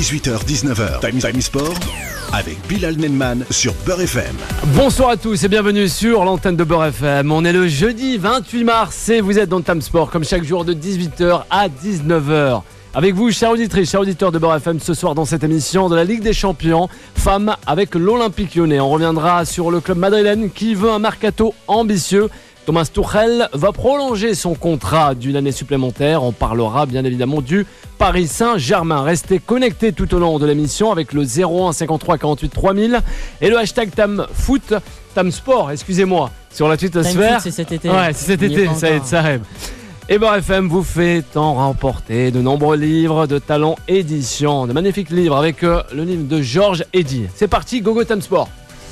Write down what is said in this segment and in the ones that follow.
18h-19h, Time Sport avec Bilal Nenman sur Beurre FM. Bonsoir à tous et bienvenue sur l'antenne de Beurre FM. On est le jeudi 28 mars et vous êtes dans Time Sport comme chaque jour de 18h à 19h. Avec vous, chers auditrices, chers auditeurs de Beurre FM, ce soir dans cette émission de la Ligue des Champions, femmes avec l'Olympique Lyonnais. On reviendra sur le club madrilène qui veut un mercato ambitieux. Thomas Tuchel va prolonger son contrat d'une année supplémentaire. On parlera bien évidemment du Paris Saint-Germain. Restez connectés tout au long de l'émission avec le 01 53 48 3000 et le hashtag TamFoot, TamSport, excusez-moi, sur la twittosphère. C'est cet été. Ouais, c'est cet été, ça arrive. Et Beurre FM vous fait en remporter de nombreux livres de talent édition, de magnifiques livres avec le livre de Georges Eddy. C'est parti, go Time Sport.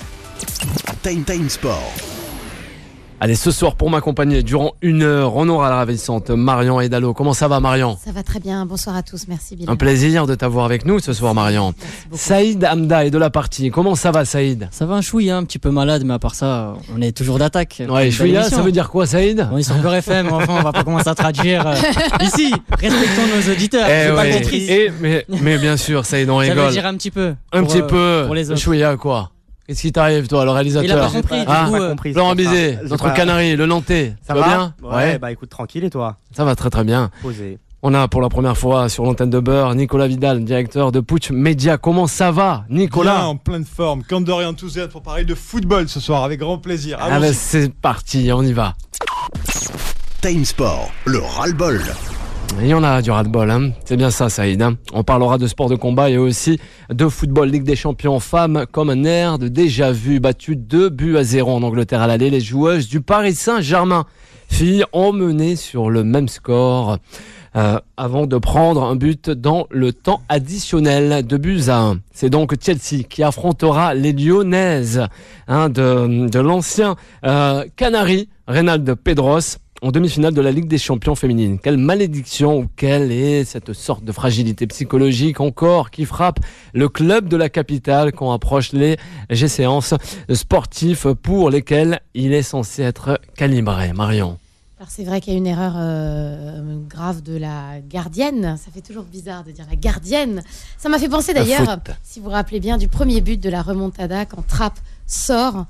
Time Sport. Allez, ce soir, pour m'accompagner durant une heure, on aura la ravissante Marion Edalo. Comment ça va, Marion ? Ça va très bien. Bonsoir à tous. Merci, Bilal. Un plaisir de t'avoir avec nous ce soir, Marion. Saïd Hamda est de la partie. Comment ça va, Saïd ? Ça va un chouïa, un petit peu malade, mais à part ça, on est toujours d'attaque. Ouais, chouïa, ça veut dire quoi, Saïd ? On est sur Beurre FM, enfin, on va pas commencer à traduire. Ici, respectons nos auditeurs. J'ai pas compris. Mais bien sûr, Saïd, on rigole. Ça veut dire un petit peu. Un petit peu. Pour les autres. Chouïa, quoi ? Qu'est-ce qui t'arrive, toi, le réalisateur ? Il a pas compris, compris. Laurent Bizet, notre Canari, le Nantais. Ça va bien ? Ouais, bah écoute, tranquille, et toi ? Ça va très très bien. Posé. On a pour la première fois sur l'antenne de Beurre Nicolas Vidal, directeur de Puig Media. Comment ça va, Nicolas ? Bien, en pleine forme, candeur et enthousiasme pour parler de football ce soir, avec grand plaisir. Ah bah c'est parti, on y va. Time Sport, le ras-le-bol. Il y en a du ras-le-bol, hein. C'est bien ça, Saïd. Hein. On parlera de sport de combat et aussi de football. Ligue des champions femmes comme un air de déjà-vu. Battu 2-0 en Angleterre à l'aller. Les joueuses du Paris Saint-Germain, filles, ont mené sur le même score avant de prendre un but dans le temps additionnel, 2-1. C'est donc Chelsea qui affrontera les Lyonnaises de l'ancien Canari, Reynald Pedros, en demi-finale de la Ligue des champions féminines. Quelle malédiction ou quelle est cette sorte de fragilité psychologique encore qui frappe le club de la capitale quand approche les séances sportives pour lesquelles il est censé être calibré. Marion. Alors c'est vrai qu'il y a une erreur grave de la gardienne. Ça fait toujours bizarre de dire la gardienne. Ça m'a fait penser d'ailleurs, si vous vous rappelez bien, du premier but de la remontada quand Trapp sort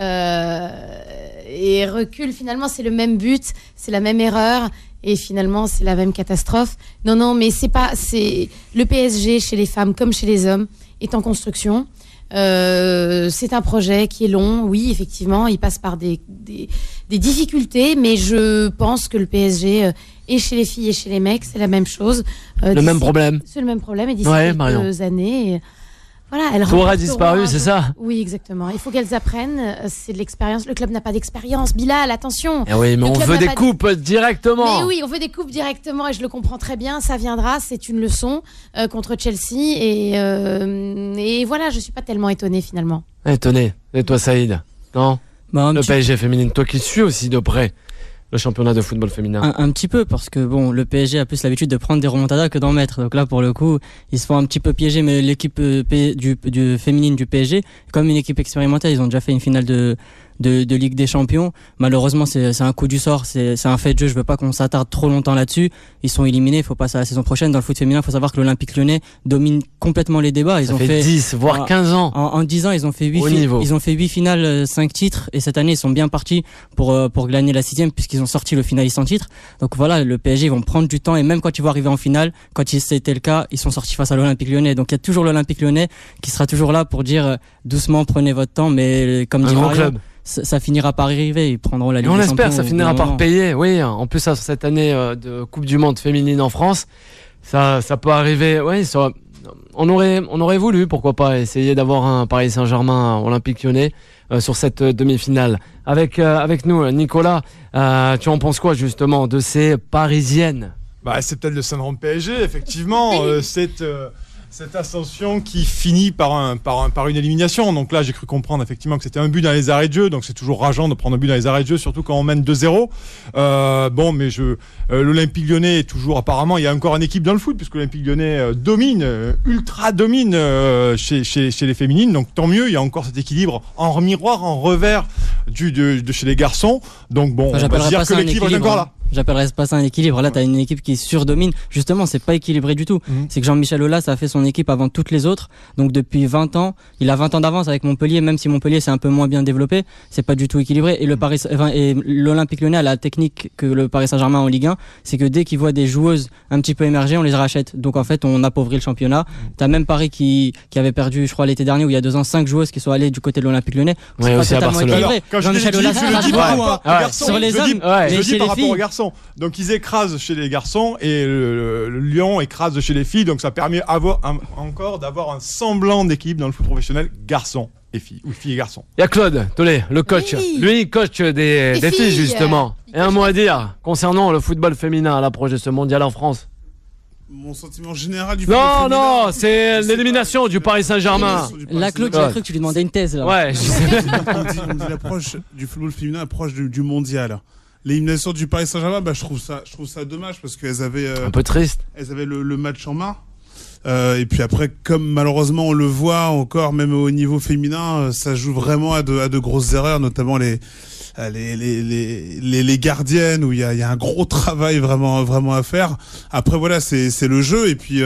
et recule. Finalement, c'est le même but, c'est la même erreur et finalement, c'est la même catastrophe. Non, mais c'est le PSG chez les femmes comme chez les hommes est en construction. C'est un projet qui est long, oui, effectivement, il passe par des difficultés, mais je pense que le PSG et chez les filles et chez les mecs, c'est la même chose. Le même problème. C'est le même problème, et d'ici quelques années, voilà, elles tout aura disparu, c'est ça ? Oui, exactement. Il faut qu'elles apprennent, c'est de l'expérience. Le club n'a pas d'expérience, Bilal, attention. Eh oui, mais on veut des coupes directement. Mais oui, on veut des coupes directement et je le comprends très bien, ça viendra, c'est une leçon contre Chelsea et voilà, je suis pas tellement étonnée finalement. Étonnée. Et toi, Saïd ? Non ? Le PSG féminine, toi qui suis aussi de près le championnat de football féminin. Un petit peu, parce que bon, le PSG a plus l'habitude de prendre des remontadas que d'en mettre. Donc là, pour le coup, ils se font un petit peu piéger, mais l'équipe du féminine du PSG, comme une équipe expérimentée, ils ont déjà fait une finale de Ligue des Champions. Malheureusement, c'est un coup du sort, c'est un fait de jeu. Je veux pas qu'on s'attarde trop longtemps là-dessus. Ils sont éliminés, il faut passer à la saison prochaine. Dans le foot féminin, il faut savoir que l'Olympique Lyonnais domine complètement les débats. Ils ont fait 10, voire 15 ans. En 10 ans, ils ont fait 8 finales, 5 titres. Et cette année, ils sont bien partis pour gagner la 6e, puisqu'ils ont sorti le finaliste en titre. Donc voilà, le PSG, ils vont prendre du temps. Et même quand ils vont arriver en finale, quand c'était le cas, ils sont sortis face à l'Olympique Lyonnais. Donc il y a toujours l'Olympique Lyonnais qui sera toujours là pour dire doucement, prenez votre temps. Mais comme dit Marion, ça finira par arriver, ils prendront la Ligue des Champions. On espère, ça finira par payer, oui. En plus, cette année de Coupe du Monde féminine en France, ça peut arriver, oui. On aurait voulu, pourquoi pas, essayer d'avoir un Paris Saint-Germain Olympique Lyonnais sur cette demi-finale. Avec nous, Nicolas, tu en penses quoi justement de ces Parisiennes ? C'est peut-être le syndrome PSG, effectivement. Cette ascension qui finit par une élimination. Donc là, j'ai cru comprendre effectivement que c'était un but dans les arrêts de jeu. Donc c'est toujours rageant de prendre un but dans les arrêts de jeu, surtout quand on mène 2-0. Mais l'Olympique Lyonnais est toujours, apparemment, il y a encore une équipe dans le foot, puisque l'Olympique Lyonnais ultra domine chez les féminines. Donc tant mieux, il y a encore cet équilibre en miroir, en revers de chez les garçons. Donc bon, on va dire que l'équilibre est encore là. J'appellerais pas ça un équilibre. Là, t'as une équipe qui surdomine. Justement, c'est pas équilibré du tout. C'est que Jean-Michel Aulas a fait son équipe avant toutes les autres. Donc depuis 20 ans, il a 20 ans d'avance avec Montpellier, même si Montpellier c'est un peu moins bien développé, c'est pas du tout équilibré. Et et l'Olympique Lyonnais a la technique que le Paris Saint-Germain en Ligue 1, c'est que dès qu'ils voient des joueuses un petit peu émerger, on les rachète. Donc en fait, on appauvrit le championnat. T'as même Paris qui avait perdu, je crois l'été dernier ou il y a 2 ans, 5 joueuses qui sont allées du côté de l'Olympique Lyonnais. Ouais, aussi à Barcelone. Jean-Michel Aulas sur les hommes, je dis par rapport aux garçons. Donc ils écrasent chez les garçons et le Lyon écrase chez les filles. Donc ça permet encore d'avoir un semblant d'équilibre dans le foot professionnel garçons et filles, ou filles et garçons. Il y a Claude Tollet, le coach. Oui. Lui, il coach des filles, justement. Et un mot à dire concernant le football féminin à l'approche de ce mondial en France. Mon sentiment général du football féminin. Non, c'est l'élimination du Paris Saint-Germain. La Claude, j'ai cru que tu lui demandais une thèse là. Ouais, on dit l'approche du football féminin, approche du mondial. L'élimination du Paris Saint-Germain, je trouve ça dommage parce qu'elles avaient un peu triste. Elles avaient le match en main. Et puis après, comme malheureusement on le voit encore, même au niveau féminin, ça joue vraiment à de grosses erreurs, notamment les gardiennes où il y a un gros travail vraiment à faire. Après voilà, c'est le jeu et puis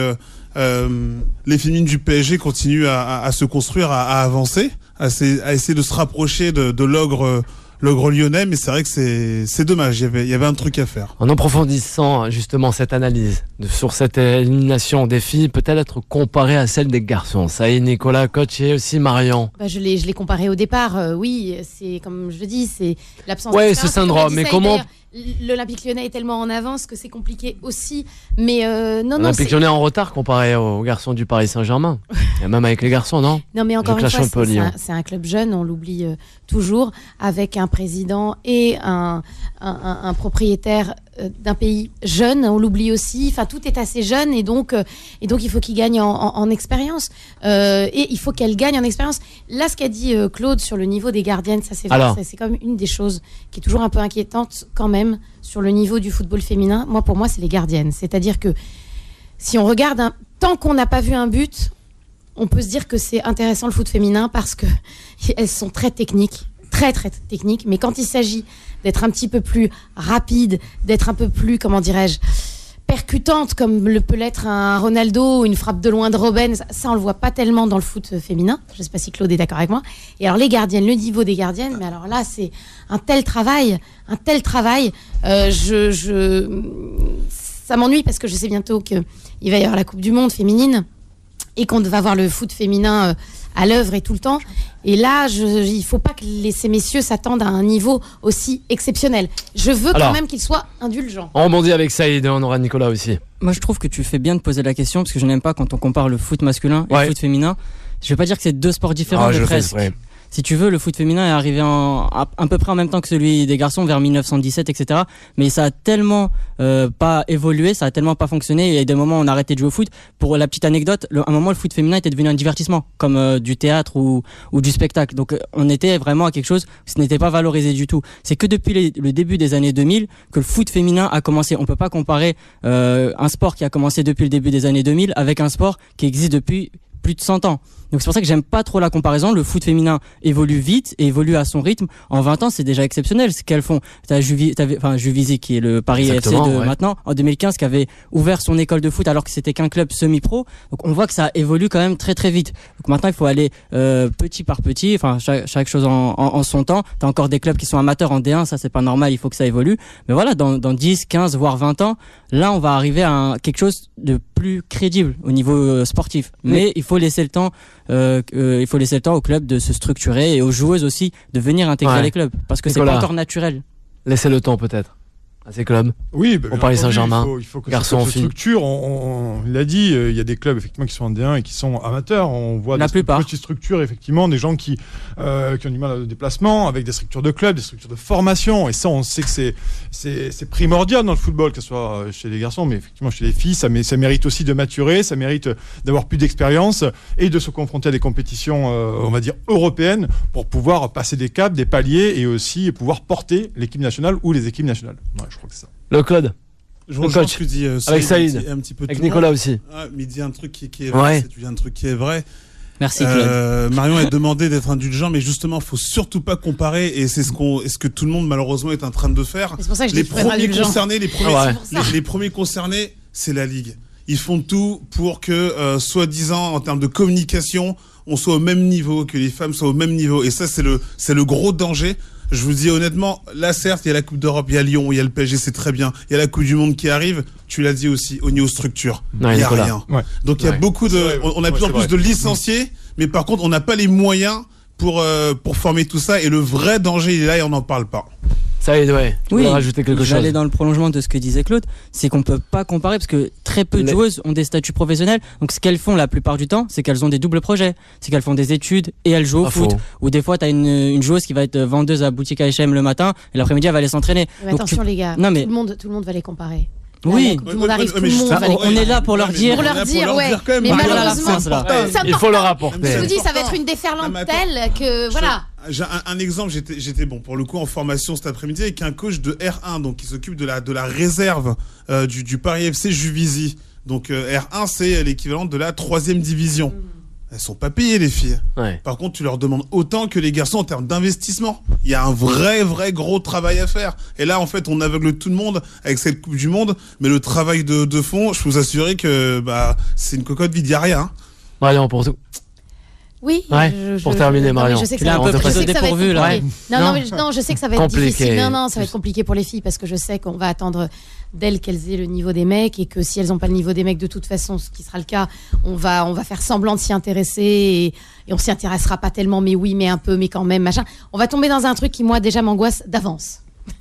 les féminines du PSG continuent à se construire, à avancer, à essayer de se rapprocher de l'ogre lyonnais, mais c'est vrai que c'est dommage, il y avait un truc à faire. En approfondissant justement cette analyse sur cette élimination des filles, peut-elle être comparée à celle des garçons? Ça y est, Nicolas, coach, et aussi Marion. Je l'ai comparé au départ, oui, c'est comme je le dis, c'est l'absence de d'expérience. Ce syndrome, mais comment... L'Olympique Lyonnais est tellement en avance que c'est compliqué aussi, mais L'Olympique Lyonnais est en retard comparé aux garçons du Paris Saint-Germain. Et même avec les garçons, non? Non, mais encore une fois, c'est un club jeune, on l'oublie toujours, avec un président et un propriétaire d'un pays jeune, on l'oublie aussi. Enfin, tout est assez jeune et donc il faut qu'il gagne en expérience. Et il faut qu'elle gagne en expérience. Là, ce qu'a dit Claude sur le niveau des gardiennes, ça c'est vrai, c'est quand même une des choses qui est toujours un peu inquiétante quand même sur le niveau du football féminin. Pour moi, c'est les gardiennes. C'est-à-dire que si on regarde, tant qu'on n'a pas vu un but, on peut se dire que c'est intéressant le foot féminin parce que elles sont très techniques, très très techniques. Mais quand il s'agit d'être un petit peu plus rapide, d'être un peu plus, comment dirais-je, percutante comme peut l'être un Ronaldo ou une frappe de loin de Robben, ça on le voit pas tellement dans le foot féminin. Je sais pas si Claude est d'accord avec moi. Et alors les gardiennes, le niveau des gardiennes, mais alors là c'est un tel travail. Ça m'ennuie parce que je sais bientôt qu'il va y avoir la Coupe du Monde féminine et qu'on va voir le foot féminin à l'œuvre et tout le temps. Et là, il ne faut pas que ces messieurs s'attendent à un niveau aussi exceptionnel. Je veux quand même qu'ils soient indulgents. On rebondit avec Saïd et on aura Nicolas aussi. Moi, je trouve que tu fais bien de poser la question parce que je n'aime pas quand on compare le foot masculin et le foot féminin. Je ne vais pas dire que c'est 2 sports différents, mais presque. Si tu veux, le foot féminin est arrivé à peu près en même temps que celui des garçons, vers 1917, etc. Mais ça a tellement pas évolué, ça a tellement pas fonctionné. Il y a des moments où on a arrêté de jouer au foot. Pour la petite anecdote, à un moment, le foot féminin était devenu un divertissement, comme du théâtre ou du spectacle. Donc, on était vraiment à quelque chose que ce n'était pas valorisé du tout. C'est que depuis le début des années 2000 que le foot féminin a commencé. On peut pas comparer un sport qui a commencé depuis le début des années 2000 avec un sport qui existe depuis plus de 100 ans. Donc c'est pour ça que j'aime pas trop la comparaison. Le foot féminin évolue vite et évolue à son rythme. En 20 ans, c'est déjà exceptionnel ce qu'elles font. T'as Juvisy qui est le Paris FC de maintenant, en 2015, qui avait ouvert son école de foot alors que c'était qu'un club semi-pro. Donc on voit que ça évolue quand même très très vite. Donc maintenant, il faut aller petit par petit, enfin chaque chose en son temps. T'as encore des clubs qui sont amateurs en D1, ça c'est pas normal, il faut que ça évolue. Mais voilà, dans 10, 15, voire 20 ans, là on va arriver à quelque chose de plus crédible au niveau sportif. Mais il faut laisser le temps au club de se structurer et aux joueuses aussi de venir intégrer les clubs parce que c'est pas encore naturel. Laissez le temps peut-être à ces clubs. Oui, au Paris Saint-Germain. Il faut que garçons se structure. On l'a dit, il y a des clubs effectivement qui sont en D1 et qui sont amateurs. On voit des petites structures effectivement, des gens qui ont du mal à déplacement, avec des structures de clubs, des structures de formation. Et ça, on sait que c'est primordial dans le football, que ce soit chez les garçons, mais effectivement chez les filles, ça mérite aussi de maturer, ça mérite d'avoir plus d'expérience et de se confronter à des compétitions, on va dire européennes, pour pouvoir passer des caps, des paliers et aussi pouvoir porter l'équipe nationale ou les équipes nationales. Ouais, je crois que c'est ça. Le Claude. Je rejoins ce que dit avec Saïd, un petit peu avec Nicolas aussi. Mais il dit un truc qui est vrai. Tu dis un truc qui est vrai. Merci Claude. Marion a demandé d'être indulgent, mais justement, faut surtout pas comparer, et c'est ce que tout le monde malheureusement est en train de faire. C'est pour ça que je Les dis qu'il faut être premiers indulgent. concernés, Ouais. les premiers concernés, c'est la Ligue. Ils font tout pour que, soi-disant, en termes de communication, on soit au même niveau, que les femmes soient au même niveau. Et ça, c'est le gros danger. Je vous dis honnêtement, là, certes, il y a la Coupe d'Europe, il y a Lyon, il y a le PSG, c'est très bien. Il y a la Coupe du Monde qui arrive. Tu l'as dit aussi, au niveau structure. Ouais, Il y a Nicolas. rien. Ouais. Donc, il y a Ouais. beaucoup de, C'est vrai, on a de plus en c'est plus vrai. de licenciés, mais par contre, on n'a pas les moyens pour former tout ça. Et le vrai danger, il est là et on n'en parle pas. Saïd, ouais. Tu voulais rajouter quelque chose? J'allais dans le prolongement de ce que disait Claude, c'est qu'on peut pas comparer parce que très peu de joueuses ont des statuts professionnels. Donc ce qu'elles font la plupart du temps, c'est qu'elles ont des doubles projets. C'est qu'elles font des études et elles jouent au Pas foot. faux. Ou des fois, t'as une joueuse qui va être vendeuse à boutique H&M le matin et l'après-midi, elle va aller s'entraîner. Mais Donc, attention les gars, Non, mais- tout le monde va les comparer. Oui. La Coupe du Monde arrive, tout le monde justement, va les on est là pour leur dire- Pour leur dire, ouais. quand même, Mais Marion, malheureusement, la France, là. ça Il porte faut le pas. rapporter. Je vous dis, ça va important. être une déferlante Non, mais attends. telle que voilà. J'ai un exemple, j'étais bon pour le coup en formation cet après-midi avec un coach de R1, donc qui s'occupe de la réserve du Paris FC Juvisy. Donc R1, c'est l'équivalent de la 3e division. Elles sont pas payées les filles. Ouais. Par contre, tu leur demandes autant que les garçons en termes d'investissement. Il y a un vrai gros travail à faire. Et là, en fait, on aveugle tout le monde avec cette Coupe du Monde, mais le travail de fond, je peux vous assurer que c'est une cocotte vide, il y a rien. Marion, pour tout. Oui. Ouais, pour terminer, non, mais Marion. je sais que Tu ça l'as va un être- peu je prise sais au que ça va être dépourvu, là. compliqué. Non, Non. non, je sais que ça va être Compliqué. difficile. Non, ça va être compliqué pour les filles parce que je sais qu'on va attendre d'elles qu'elles aient le niveau des mecs et que si elles n'ont pas le niveau des mecs, de toute façon, ce qui sera le cas, on va faire semblant de s'y intéresser et on s'y intéressera pas tellement, mais oui, mais un peu, mais quand même, machin. On va tomber dans un truc qui, moi, déjà m'angoisse d'avance.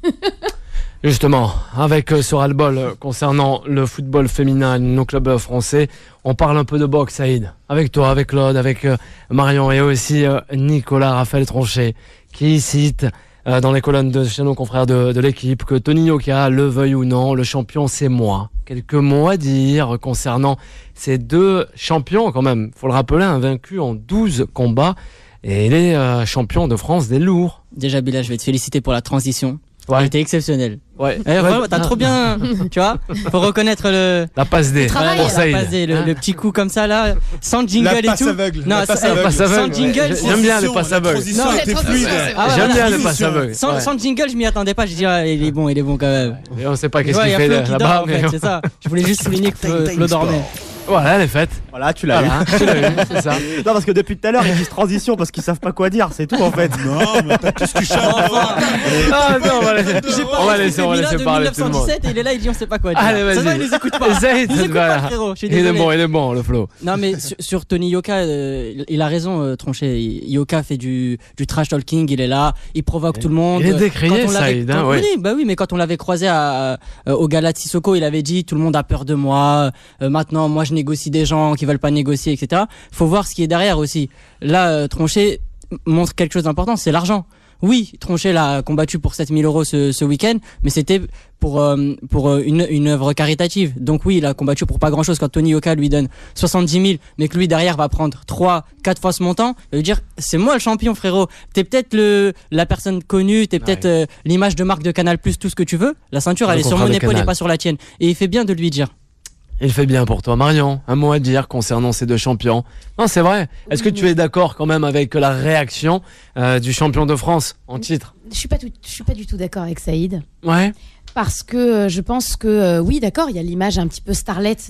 Justement, avec ce ras-le-bol concernant le football féminin et nos clubs français, on parle un peu de boxe, Saïd. Avec toi, avec Claude, avec Marion et aussi Nicolas Raphaël Tronchet, qui cite dans les colonnes de chez nos confrères de l'équipe que Tony Yoka, le veuille ou non, le champion c'est moi. Quelques mots à dire concernant ces deux champions quand même. Faut le rappeler, vaincu en 12 combats et il est champion de France des lourds. Déjà, Bilal, je vais te féliciter pour la transition. Ouais. Elle était exceptionnelle. Ouais. Vraiment, t'as trop bien, tu vois. Faut reconnaître La passe D. travail. Pour la Saïd. passe D, le petit coup comme ça là, sans jingle La et passe tout. aveugle. Non, La passe sans- aveugle. Passe aveugle, sans jingle, ouais. J'aime bien les passes La aveugles. transition Non, était la fluide. transition, c'est Ah ouais, J'aime voilà. bien les transition. passes aveugles. Sans, Ouais. sans jingle, je m'y attendais pas. J'ai dit, ah, il est bon quand même. Et on sait pas Tu qu'est-ce vois, il qu'il y a fait Flo qui dort là-bas, en mais fait, c'est ça. Je voulais juste souligner que Flo dormait. voilà, elle est faite. Voilà, tu l'as eu. Voilà, tu l'as eu, c'est ça. Non, parce que depuis tout à l'heure, ils disent transition parce qu'ils savent pas quoi dire, c'est tout en fait. Non, mais t'as tout ce que je Ah non, on va laisser J'ai parler Mila tout le monde. 1917 et il est là, il dit on sait pas quoi dire. Allez, Ça va, vas-y. il les écoute pas. Essaye, Il les écoute voilà. pas, frérot. Je suis Il est désolé. bon, le flow. Non mais sur Tony Yoka, il a raison, Tronchet. Yoka fait du trash talking, il est là, il provoque tout le monde. Il est décrié, Quand on l'avait- Saïd, hein, quand- ouais. Oui, bah oui, mais quand on l'avait croisé au Gala de Sissoko, il avait dit tout le monde a peur de moi. Maintenant, moi je négocie des gens qui veulent pas négocier, etc. Faut voir ce qui est derrière aussi. Là, Tronchet montre quelque chose d'important, c'est l'argent. Oui, Tronchet l'a combattu pour 7 000 € ce week-end, mais c'était pour une œuvre caritative. Donc oui, il a combattu pour pas grand-chose. Quand Tony Yoka lui donne 70 000, mais que lui derrière va prendre 3-4 fois ce montant, il veut dire c'est moi le champion, frérot. T'es peut-être la personne connue, t'es peut-être l'image de marque de Canal+, tout ce que tu veux. La ceinture, elle est sur mon épaule et pas sur la tienne. Et il fait bien de lui dire. Il fait bien pour toi. Marion, un mot à dire concernant ces deux champions? Non, c'est vrai. Est-ce que tu es d'accord quand même avec la réaction du champion de France en titre? Je suis pas du tout d'accord avec Saïd. Ouais. Parce que je pense que oui, d'accord, il y a l'image un petit peu starlette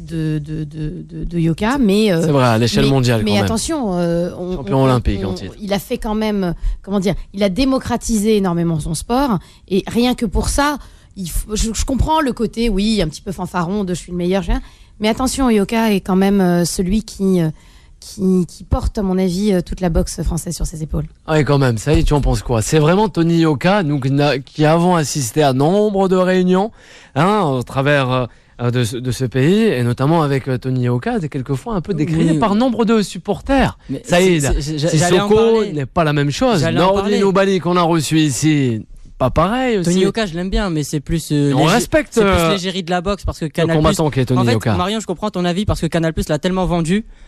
de Yoka, mais C'est vrai, à l'échelle mondiale mais quand même. attention, Champion olympique en titre. il a fait quand même, comment dire, il a démocratisé énormément son sport et rien que pour ça, je comprends le côté, oui, un petit peu fanfaron de je suis le meilleur, mais attention, Yoka est quand même celui qui porte, à mon avis, toute la boxe française sur ses épaules. Ouais, quand même. Ça y est, tu en penses quoi? C'est vraiment Tony Yoka, nous qui avons assisté à nombre de réunions, au travers de ce pays, et notamment avec Tony Yoka, c'est quelquefois un peu décrié Oui. par nombre de supporters. Mais Saïd, j'allais en Sissoko parler. n'est pas la même chose. J'allais en parler. Nordin Oubali qu'on a reçu ici, pas pareil aussi. Tony Yoka, je l'aime bien, mais c'est plus on respecte c'est plus l'égérie de la boxe parce que le Canal+. combattant qui est Tony En fait, Yoka. Marion, je comprends ton avis parce que Canal+ l'a tellement vendu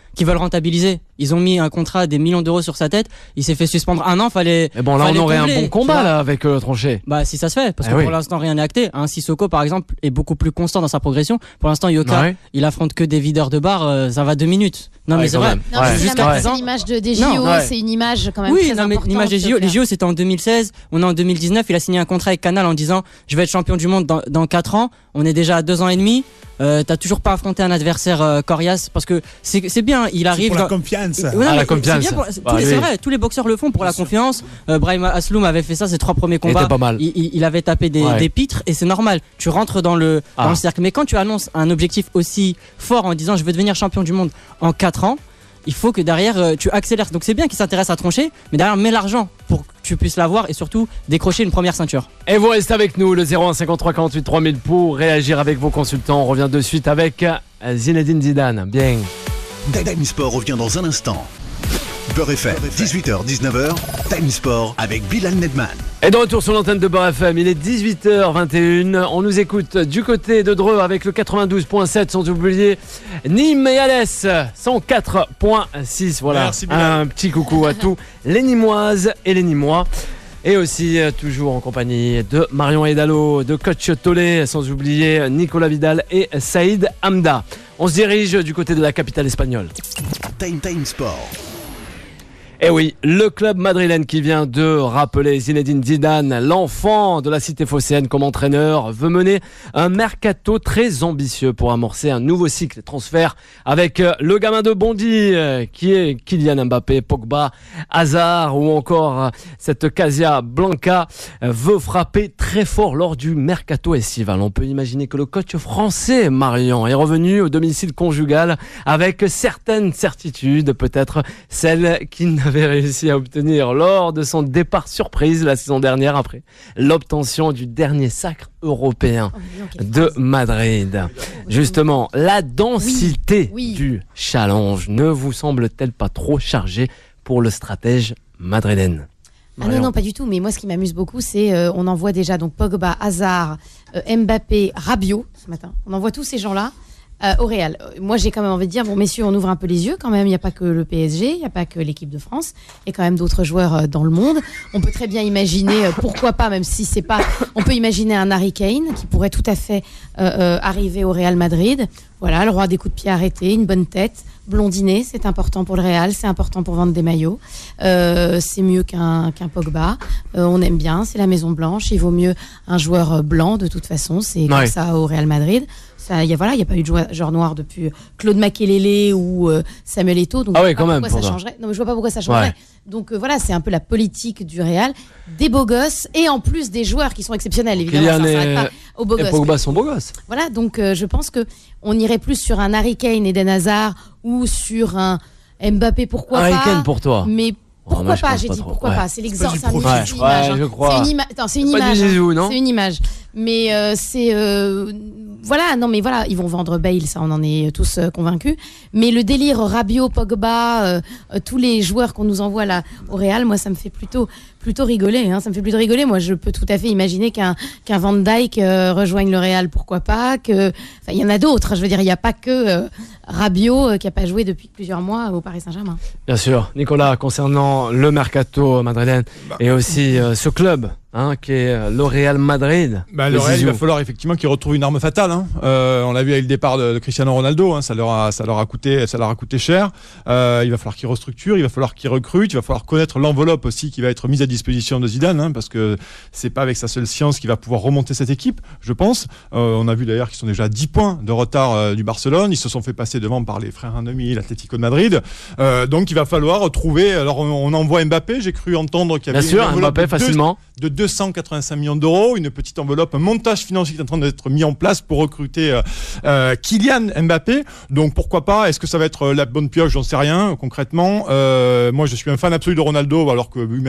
qui veulent rentabiliser. Ils ont mis un contrat des millions d'euros sur sa tête. Il s'est fait suspendre 1 an. Mais bon, là, on aurait combler, un bon combat là avec Tronchet. Bah, si ça se fait, parce que pour l'instant, rien n'est acté. Sissoko, par exemple, est beaucoup plus constant dans sa progression. Pour l'instant, Yoka, il affronte que des videurs de bar. Ça va 2 minutes. Non, mais c'est vrai. Non, c'est l'image des JO. C'est une image quand même très importante. Oui, l'image des JO. Les JO, c'était en 2016. On est en 2019. Il a signé un contrat avec Canal en disant je vais être champion du monde dans 4 ans. On est déjà à 2 ans et demi. T'as toujours pas affronté un adversaire coriace parce que c'est bien, il arrive. C'est pour la confiance. La confiance. C'est vrai, tous les boxeurs le font pour la confiance. Brahim Asloum avait fait ça ses 3 premiers combats. Pas mal. Il avait tapé des pitres et c'est normal. Tu rentres dans le cercle. Mais quand tu annonces un objectif aussi fort en disant je veux devenir champion du monde en 4 ans, il faut que derrière tu accélères. Donc c'est bien qu'il s'intéresse à Tronchet, mais derrière mets l'argent pour que tu puisses l'avoir et surtout décrocher une première ceinture. Et vous restez avec nous, le 01 53 48 3000 pour réagir avec vos consultants. On revient de suite avec Zinedine Zidane. Bien. Time Sport revient dans un instant. Beurre FM, 18h-19h, Time Sport avec Bilal Nedman. Et de retour sur l'antenne de Beurre FM, il est 18h21. On nous écoute du côté de Dreux avec le 92.7, sans oublier Nîmes et Alès, 104.6. Voilà, merci, un petit coucou à tous les Nîmoises et les Nîmois. Et aussi toujours en compagnie de Marion Edalo, de coach Tolé, sans oublier Nicolas Vidal et Saïd Hamda. On se dirige du côté de la capitale espagnole. Time Sport. Eh oui, le club madrilène qui vient de rappeler Zinedine Zidane, l'enfant de la cité phocéenne comme entraîneur, veut mener un mercato très ambitieux pour amorcer un nouveau cycle de transfert avec le gamin de Bondy qui est Kylian Mbappé, Pogba, Hazard ou encore cette Casia Blanca veut frapper très fort lors du mercato estival. On peut imaginer que le coach français Marion est revenu au domicile conjugal avec certaines certitudes, peut-être celles qu'il avait réussi à obtenir lors de son départ surprise la saison dernière après l'obtention du dernier sacre européen de Madrid. Justement, la densité du challenge ne vous semble-t-elle pas trop chargée pour le stratège madrilène? Non, pas du tout. Mais moi, ce qui m'amuse beaucoup, c'est on envoie déjà donc Pogba, Hazard, Mbappé, Rabiot ce matin. On envoie tous ces gens-là au Real. Moi, j'ai quand même envie de dire, bon, messieurs, on ouvre un peu les yeux quand même. Il n'y a pas que le PSG, il n'y a pas que l'équipe de France. Il y a quand même d'autres joueurs dans le monde. On peut très bien imaginer, pourquoi pas, même si c'est pas, on peut imaginer un Harry Kane qui pourrait tout à fait arriver au Real Madrid. Voilà, le roi des coups de pied arrêtés, une bonne tête, blondiné, c'est important pour le Real, c'est important pour vendre des maillots. C'est mieux qu'un Pogba. On aime bien, c'est la Maison Blanche. Il vaut mieux un joueur blanc de toute façon. C'est comme ça au Real Madrid. Il n'y a pas eu de joueur noir depuis Claude Makelele ou Samuel Eto'o. Donc quand même. Ça changerait. Non, mais je vois pas pourquoi ça changerait. Donc voilà, c'est un peu la politique du Real, des beaux gosses et en plus des joueurs qui sont exceptionnels. Évidemment, ça s'arrête pas aux beaux gosses. Et Pogba sont beaux gosses. Voilà, donc je pense que on irait plus sur un Harry Kane et Eden Hazard ou sur un Mbappé, pourquoi Harry pas. Kane pour toi. Mais pourquoi pas, j'ai dit pourquoi pas. C'est l'exemple, c'est une image. C'est une image. C'est une image. Mais voilà, non mais voilà, ils vont vendre Bale, ça on en est tous convaincus. Mais le délire Rabiot, Pogba, tous les joueurs qu'on nous envoie là au Real, moi ça me fait plutôt rigoler. Ça me fait plutôt rigoler. Moi je peux tout à fait imaginer qu'un Van Dijk rejoigne le Real, pourquoi pas. Il y en a d'autres. Je veux dire, il n'y a pas que Rabiot qui n'a pas joué depuis plusieurs mois au Paris Saint-Germain. Bien sûr, Nicolas, concernant le mercato madrilène et aussi ce club. Qui est le Real Madrid. Le Real, il va falloir effectivement qu'il retrouve une arme fatale. On l'a vu avec le départ de Cristiano Ronaldo. Ça leur a coûté cher. Il va falloir qu'il restructure, il va falloir qu'il recrute, il va falloir connaître l'enveloppe aussi qui va être mise à disposition de Zidane, parce que c'est pas avec sa seule science qu'il va pouvoir remonter cette équipe, je pense. On a vu d'ailleurs qu'ils sont déjà à 10 points de retard du Barcelone. Ils se sont fait passer devant par les frères ennemis, l'Atlético de Madrid. Donc il va falloir trouver. Alors on envoie Mbappé. J'ai cru entendre qu'il y avait une enveloppe Mbappé facilement. De 285 millions d'euros, une petite enveloppe, un montage financier qui est en train d'être mis en place pour recruter Kylian Mbappé. Donc pourquoi pas, est-ce que ça va être la bonne pioche, j'en sais rien concrètement. Moi je suis un fan absolu de Ronaldo, alors que humainement je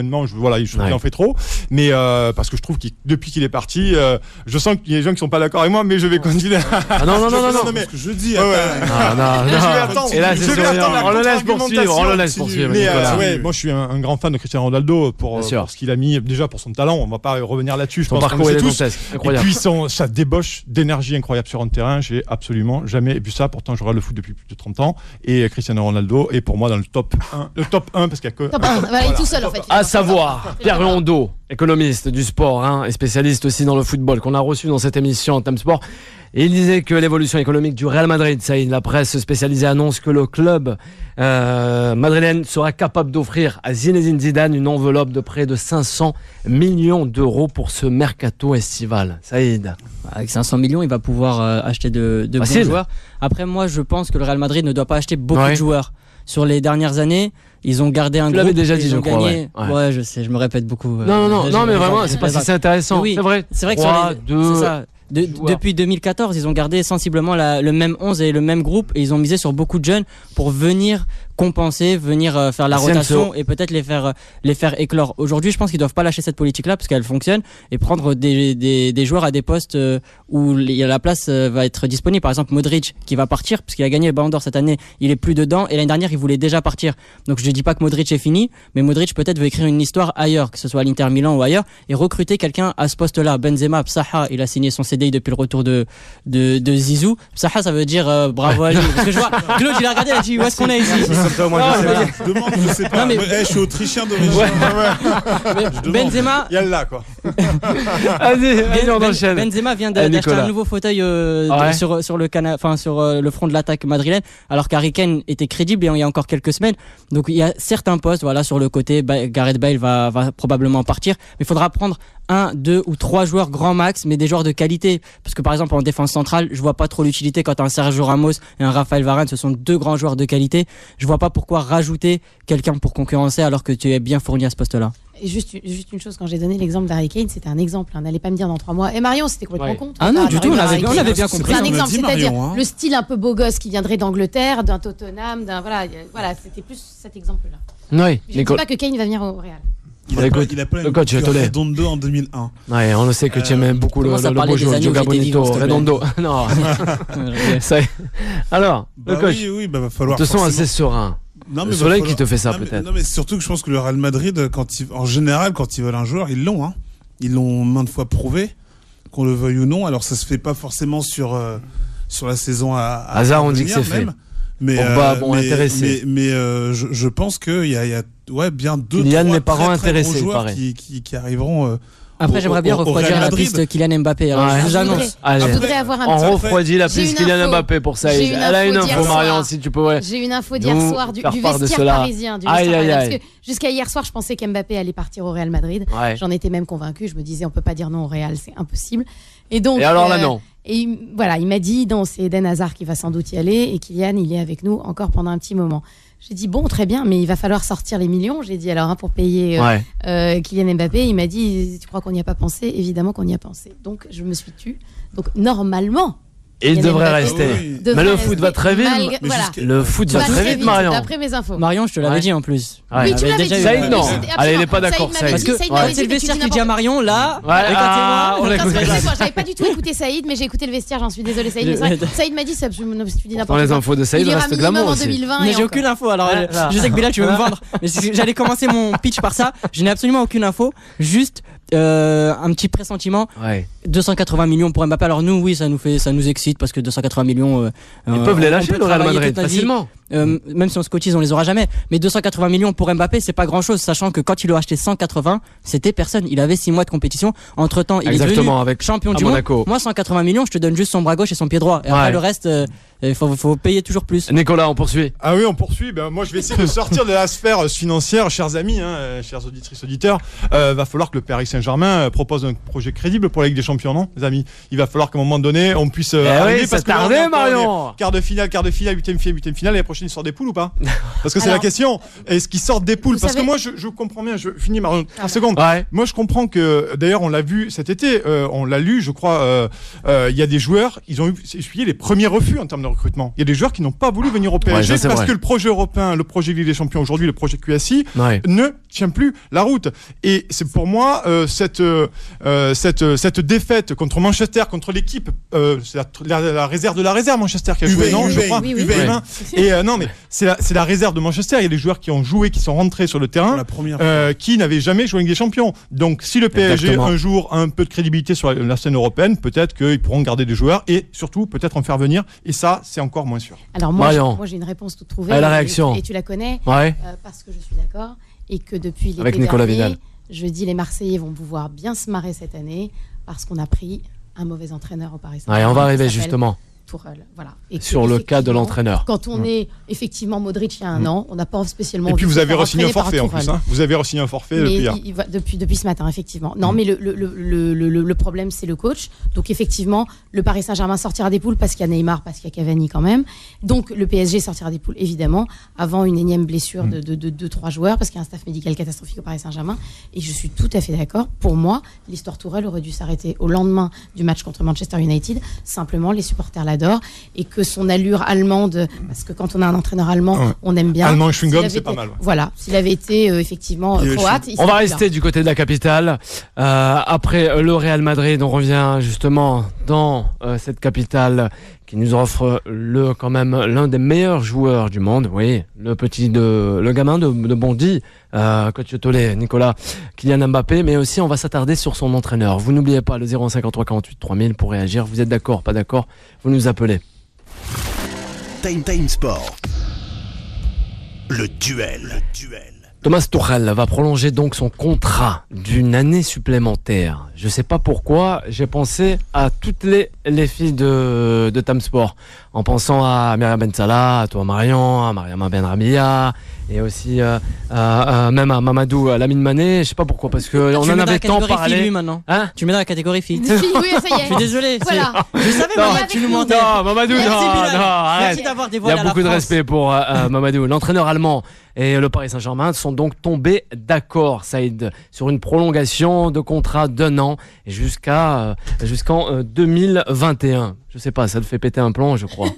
voilà, je trouve qu'il en fait trop. Mais parce que je trouve que depuis qu'il est parti, je sens qu'il y a des gens qui sont pas d'accord avec moi, mais je vais continuer. Ah non, mais ce que je dis. Non. Je vais attendre. Et là, je vais attendre la on le laisse poursuivre. Mais moi, je suis un grand fan de Cristiano Ronaldo pour ce qu'il a mis, déjà pour son talent. On va pas revenir là-dessus. Son parcours est dantesque, incroyable. Et puis sa débauche d'énergie incroyable sur un terrain, j'ai absolument jamais vu ça. Pourtant, je regarde le foot depuis plus de 30 ans. Et Cristiano Ronaldo est pour moi dans le top 1 parce qu'il y a que. Il est tout seul en fait. À savoir, Pierre Londo, économiste du sport et spécialiste aussi dans le football, qu'on a reçu dans cette émission Thème Sport. Et il disait que l'évolution économique du Real Madrid, ça y est, la presse spécialisée annonce que le club madrilène sera capable d'offrir à Zinedine Zidane une enveloppe de près de 500 millions d'euros pour ce mercato estival. Saïd. Avec 500 millions, il va pouvoir acheter de bons joueurs. Après, moi, je pense que le Real Madrid ne doit pas acheter beaucoup de joueurs. Sur les dernières années, ils ont gardé un groupe. Tu l'avais déjà dit, je crois. Ouais, je sais, je me répète beaucoup. Non, mais vraiment, c'est pas si c'est intéressant. Oui, c'est vrai que c'est ça. Depuis 2014, ils ont gardé sensiblement le même 11 et le même groupe, et ils ont misé sur beaucoup de jeunes pour venir compenser, venir faire la rotation et peut-être les faire éclore. Aujourd'hui, je pense qu'ils doivent pas lâcher cette politique-là parce qu'elle fonctionne, et prendre des joueurs à des postes où la place va être disponible. Par exemple, Modric qui va partir parce qu'il a gagné le Ballon d'Or cette année, il est plus dedans, et l'année dernière il voulait déjà partir. Donc je dis pas que Modric est fini, mais Modric peut-être veut écrire une histoire ailleurs, que ce soit à l'Inter Milan ou ailleurs, et recruter quelqu'un à ce poste-là. Benzema, Psaha, il a signé son CDI depuis le retour de Zizou. Psaha, ça veut dire bravo à lui. Parce que je vois Claude, il a regardé, il a dit où est-ce qu'on est ici. Je sais pas. Je suis autrichien d'origine. Benzema. Il y a là quoi. Vas-y, on enchaîne. Benzema vient d'acheter un nouveau fauteuil sur le front de l'attaque madrilène, alors qu'Harry Kane était crédible il y a encore quelques semaines. Donc il y a certains postes, sur le côté. Gareth Bale va probablement partir, mais il faudra prendre 1, 2 ou 3 joueurs grand max, mais des joueurs de qualité. Parce que par exemple en défense centrale, je vois pas trop l'utilité quand un Sergio Ramos et un Raphaël Varane, ce sont 2 grands joueurs de qualité. Je vois pas pourquoi rajouter quelqu'un pour concurrencer alors que tu es bien fourni à ce poste-là. Et juste une chose, quand j'ai donné l'exemple d'Harry Kane, c'était un exemple. N'allez pas me dire dans 3 mois. Et Marion, c'était complètement con. Ah non, du tout, on avait bien compris. C'est un exemple, c'est-à-dire le style un peu beau gosse qui viendrait d'Angleterre, d'un Tottenham, voilà, c'était plus cet exemple-là. Oui. Je ne dis pas que Kane va venir au Real. Il a pas le coach Redondo en 2001. Ouais, on le sait que tu aimes beaucoup le beau jeu, Joga Bonito, Redondo. Non. Alors, le coach. Oui, va falloir. Te sens assez serein. Le soleil qui te fait ça, peut-être. Non, mais surtout que je pense que le Real Madrid, en général, quand ils veulent un joueur, ils l'ont. Ils l'ont maintes fois prouvé, qu'on le veuille ou non. Alors, ça se fait pas forcément sur la saison à hasard, on dit que c'est fait. Mais intéressé. Mais je pense qu'il y a bien 2-3 très gros joueurs qui arriveront. Après, j'aimerais bien refroidir la piste Kylian Mbappé. J'annonce. Je voudrais avoir on refroidit la piste Kylian Mbappé pour ça. Elle a une info, Marion, si tu peux. J'ai une info d'hier soir du vestiaire parisien. Parce que jusqu'à hier soir, je pensais qu'Mbappé allait partir au Real Madrid. J'en étais même convaincue. Je me disais, on peut pas dire non au Real, c'est impossible. Et alors là, non. Et voilà, il m'a dit, c'est Eden Hazard qui va sans doute y aller, et Kylian, il est avec nous encore pendant un petit moment. J'ai dit, bon, très bien, mais il va falloir sortir les millions. J'ai dit, alors, pour payer Kylian Mbappé, il m'a dit, tu crois qu'on n'y a pas pensé? Évidemment qu'on y a pensé. Donc, je me suis tue. Donc, normalement, il devrait rester. Mais le foot va très vite. Le foot va très vite, Marion. D'après mes infos. Marion, je te l'avais dit en plus. Oui, tu l'avais dit. Saïd, non. Allez, il n'est pas d'accord. Parce que c'est le vestiaire qui dit à Marion, là. J'avais pas du tout écouté Saïd, mais j'ai écouté le vestiaire, j'en suis désolée, Saïd. Saïd m'a dit ça, tu dis n'importe quoi. Les infos de Saïd restent glamour aussi. Mais j'ai aucune info. Alors, je sais que Bilal, tu veux me vendre. Mais j'allais commencer mon pitch par ça. Je n'ai absolument aucune info. Juste un petit pressentiment. 280 millions pour Mbappé. Alors nous, oui, ça nous excite parce que 280 millions. Ils peuvent les lâcher le Real Madrid facilement. Même si on se cotise, on les aura jamais. Mais 280 millions pour Mbappé, c'est pas grand chose, sachant que quand il a acheté 180, c'était personne. Il avait 6 mois de compétition. Entre temps, il est devenu champion du monde. Moi, 180 millions, je te donne juste son bras gauche et son pied droit. Et après, le reste, il faut payer toujours plus. Nicolas, on poursuit. Ah oui, on poursuit. Moi, je vais essayer de sortir de la sphère financière, chers amis, chers auditrices, auditeurs. Va falloir que le Paris Saint-Germain propose un projet crédible pour la Ligue des Champions, non, les amis? Il va falloir qu'à un moment donné, on puisse arriver, parce que tardé, Marion. Quart de finale, huitième finale, et la prochaine, ils sortent des poules ou pas? Parce que c'est la question. Est-ce qu'ils sortent des poules? Parce que moi, je comprends bien. Je finis, Marion, 1 seconde. Moi, je comprends que, d'ailleurs, on l'a vu cet été, on l'a lu, je crois. Il y a des joueurs, ils ont essuyé les premiers refus en termes de recrutement. Il y a des joueurs qui n'ont pas voulu venir au PSG parce que le projet européen, le projet Ligue des Champions aujourd'hui, le projet QSI, ne tient plus la route. Et c'est pour moi cette défaite contre Manchester, contre l'équipe, c'est la réserve de la réserve Manchester qui a joué, non, je crois. Et non, mais c'est la réserve de Manchester. Il y a des joueurs qui ont joué, qui sont rentrés sur le terrain, qui n'avaient jamais joué en Ligue des Champions. Donc, si le PSG un jour a un peu de crédibilité sur la scène européenne, peut-être qu'ils pourront garder des joueurs et surtout peut-être en faire venir. Et ça, c'est encore moins sûr. Alors moi j'ai une réponse toute trouvée. La réaction. Et tu la connais. Ouais. Parce que je suis d'accord. Et que depuis l'été avec Nicolas dernier, Vidal, je dis les Marseillais vont pouvoir bien se marrer cette année parce qu'on a pris un mauvais entraîneur au Paris Saint-Germain. Ouais, on va arriver justement. Tourelle, voilà. Et sur le cas de l'entraîneur. Quand on est effectivement Modric il y a un an, on n'a pas spécialement. Et puis vous avez re-signé un forfait en plus. Vous avez re-signé un forfait depuis ce matin, effectivement. Non, mais le problème, c'est le coach. Donc effectivement, le Paris Saint-Germain sortira des poules parce qu'il y a Neymar, parce qu'il y a Cavani quand même. Donc le PSG sortira des poules, évidemment, avant une énième blessure de 2-3 joueurs, parce qu'il y a un staff médical catastrophique au Paris Saint-Germain. Et je suis tout à fait d'accord. Pour moi, l'histoire Tourelle aurait dû s'arrêter au lendemain du match contre Manchester United. Simplement, les supporters l'adorent. Et que son allure allemande, parce que quand on a un entraîneur allemand, on aime bien. Allemand et chewing-gum, c'est pas mal. Ouais. Voilà, s'il avait été effectivement croate. On va rester du côté de la capitale. Après le Real Madrid, on revient justement dans cette capitale qui nous offre quand même l'un des meilleurs joueurs du monde. Oui, le gamin de Bondy, coach Tollet, Nicolas, Kylian Mbappé, mais aussi on va s'attarder sur son entraîneur. Vous n'oubliez pas le 053 48 3000 pour réagir. Vous êtes d'accord, pas d'accord? Vous nous appelez. Time Sport. Le duel. Thomas Tuchel va prolonger donc son contrat d'une année supplémentaire. Je sais pas pourquoi, j'ai pensé à toutes les filles de Time Sport, en pensant à Myriam Ben Salah, à toi Marion, à Mariama Ben Ramia, et aussi même à Mamadou Lamine Mané. Je sais pas pourquoi, parce que on en avait tant parlé. Lui maintenant. Hein, tu mets dans la catégorie fille. Oui, ça y est. Je suis désolé. Voilà. Je savais Mamadou, tu nous mentais. Non, Mamadou, non, arrête. Merci d'avoir Il dévoilé. y a beaucoup de respect pour Mamadou. L'entraîneur allemand et le Paris Saint-Germain sont donc tombés d'accord, Saïd, sur une prolongation de contrat d'1 an et jusqu'en 2021. Je sais pas, ça te fait péter un plomb, je crois.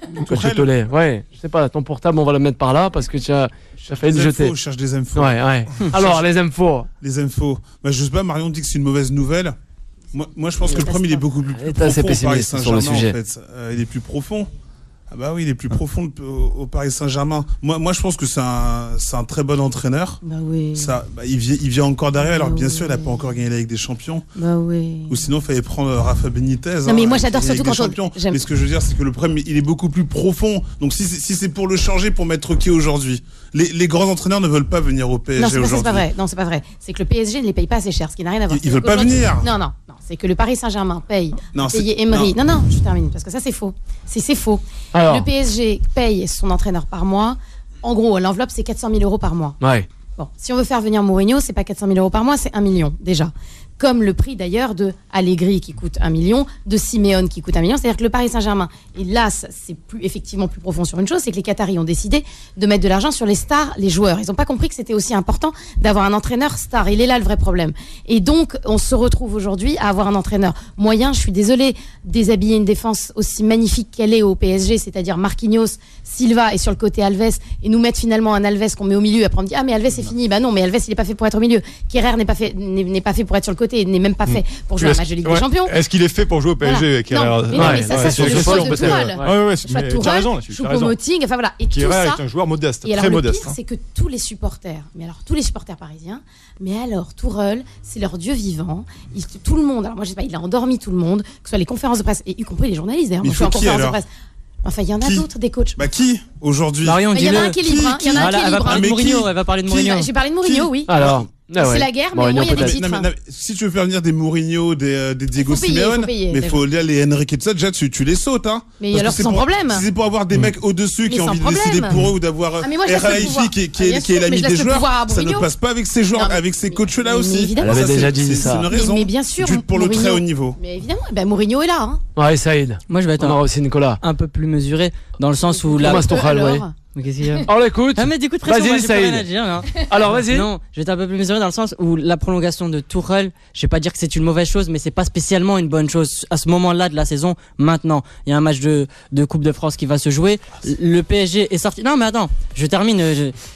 Ouais, je sais pas, ton portable, on va le mettre par là parce que tu as failli le jeter. Je cherche des infos. Ouais. Alors, les infos. Les infos. Bah, je sais pas, Marion dit que c'est une mauvaise nouvelle. Moi je pense que le problème, il est beaucoup plus profond assez pessimiste au Paris sur le Saint-Germain, sujet. en fait. Il est plus profond. Ah bah oui, il est plus profond au Paris Saint-Germain. Moi, je pense que c'est un très bon entraîneur. Bah oui. Il vient encore d'arriver. Alors bien sûr, il n'a pas encore gagné la Ligue des Champions. Bah oui. Ou sinon, il fallait prendre Rafa Benitez. Non mais moi j'adore surtout quand Mais ce que je veux dire, c'est que le problème, il est beaucoup plus profond. Donc si c'est pour le changer, pour mettre qui aujourd'hui, les grands entraîneurs ne veulent pas venir au PSG aujourd'hui. Non, c'est pas vrai. C'est que le PSG ne les paye pas assez cher, ce qui n'a rien à voir. Ils veulent pas venir. Non. C'est que le Paris Saint-Germain paye Emery. Non, je termine parce que ça c'est faux. C'est faux. Alors. Le PSG paye son entraîneur par mois. En gros, l'enveloppe c'est 400 000 euros par mois. Ouais. Bon, si on veut faire venir Mourinho, c'est pas 400 000 euros par mois, c'est 1 million déjà. Comme le prix d'ailleurs de Allegri qui coûte 1 million, de Simeone qui coûte 1 million. C'est-à-dire que le Paris Saint-Germain, et là c'est effectivement plus profond sur une chose, c'est que les Qataris ont décidé de mettre de l'argent sur les stars, les joueurs. Ils n'ont pas compris que c'était aussi important d'avoir un entraîneur star. Il est là le vrai problème. Et donc on se retrouve aujourd'hui à avoir un entraîneur moyen. Je suis désolée, déshabiller une défense aussi magnifique qu'elle est au PSG, c'est-à-dire Marquinhos, Silva et sur le côté Alves, et nous mettre finalement un Alves qu'on met au milieu. Après on me dit mais Alves c'est fini. Bah non, mais Alves il n'est pas fait pour être au milieu. Kerrer n'est pas fait pour être sur le côté. Il n'est même pas fait pour jouer un match de Ligue des Champions. Est-ce qu'il est fait pour jouer au PSG? Non, mais ça c'est le choix de Tourelle. Tu as raison. Choupo-Moting, enfin voilà. Et tout ça est un joueur modeste, et très alors, modeste. Le pire, c'est que tous les supporters parisiens, mais alors Tourelle, c'est leur dieu vivant. Tout le monde, alors moi je sais pas, il a endormi tout le monde, que ce soit les conférences de presse, et y compris les journalistes d'ailleurs. Il faut qui alors? Enfin, il y en a d'autres, des coachs. Bah qui aujourd'hui? Marion, il y en a un qui est libre. Il y en a un qui est libre. Elle va parler de Mourinho. J'ai parlé de Mourinho, oui. Alors. C'est la guerre, mais au moins il y a des titres. Si tu veux faire venir des Mourinho, des Diego Simeone, mais il faut lire les Henrique et tout ça, déjà tu les sautes, hein. Mais alors c'est son problème. Si c'est pour avoir des mecs au-dessus qui ont envie de décider pour eux ou d'avoir Erraifi qui est l'ami des joueurs, ça ne passe pas avec ces joueurs, avec ces coachs-là aussi. Elle avait déjà dit ça. C'est une raison. Mais bien sûr. Pour le très haut niveau. Mais évidemment, Mourinho est là. Ouais, Saïd. Moi je vais être aussi Nicolas. Un peu plus mesuré dans le sens où là. Mais qu'est-ce qu'il y a? On l'écoute. Ah mais du coup de pression, vas-y, Saïd. Alors vas-y. Non, je vais être un peu plus mesuré dans le sens où la prolongation de Tuchel, je vais pas dire que c'est une mauvaise chose, mais c'est pas spécialement une bonne chose à ce moment-là de la saison. Maintenant, il y a un match de Coupe de France qui va se jouer. Le PSG est sorti. Non mais attends, je termine.